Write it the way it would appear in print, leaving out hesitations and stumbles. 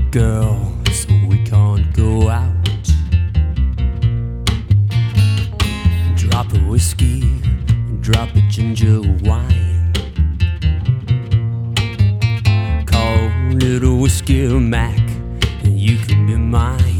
girl, so we can't go out. Drop a whiskey, drop a ginger wine. Call it a whiskey Mac, and you can be mine.